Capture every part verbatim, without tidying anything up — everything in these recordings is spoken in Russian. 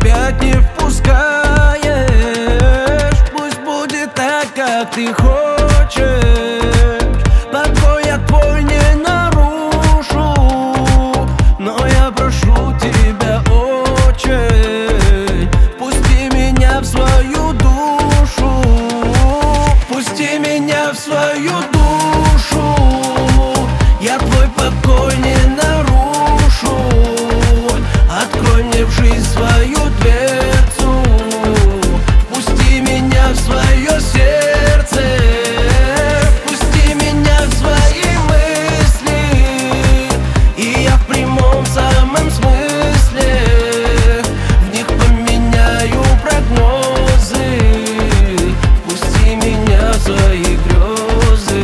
опять не впускаешь. Пусть будет так, как ты хочешь. Покой я твой не нарушу, но я прошу тебя очень, пусти меня в свою душу. Пусти меня в свою душу. Я твой покой не нарушу. Открой мне в жизнь свою дверцу. Пусти меня в свое сердце. Пусти меня в свои мысли. И я в прямом самом смысле в них поменяю прогнозы. Пусти меня в свои грезы.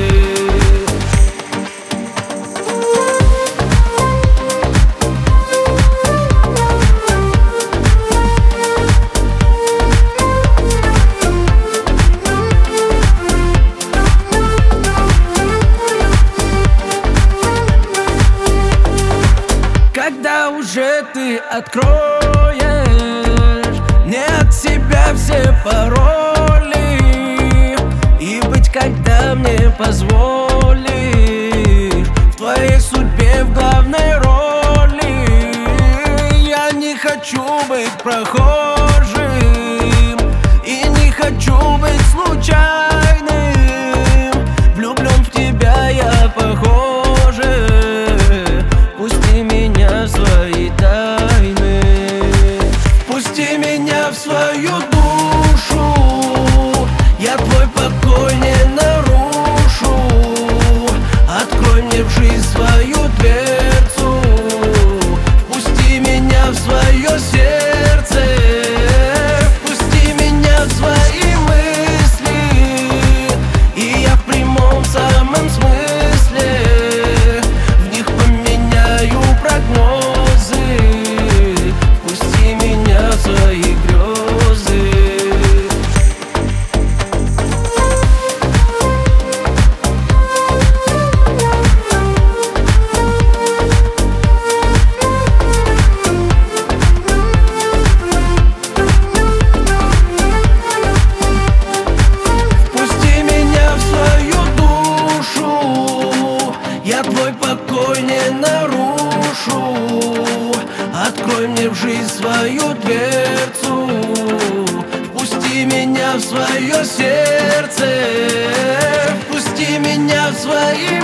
Когда уже ты откроешь мне от себя все пароли, и быть, когда мне позволишь в твоей судьбе в главной роли. Я не хочу быть прохожим и не хочу быть случайным. Влюблен в тебя я похоже. Пусти меня в свои тайны. Пусти меня в свою душу. Я твой покой не нарушу. Открой мне в жизнь свою дверцу. Пусти меня в свое сердце. Пусти меня в свои мысли. И я в прямом самом смысле в них поменяю прогнозы. Пусти меня в свои грезы. Впусти меня в свою душу. Я твой покой не нарушу. Открой мне в жизнь свою дверцу. Впусти меня в свое сердце. Впусти меня в свои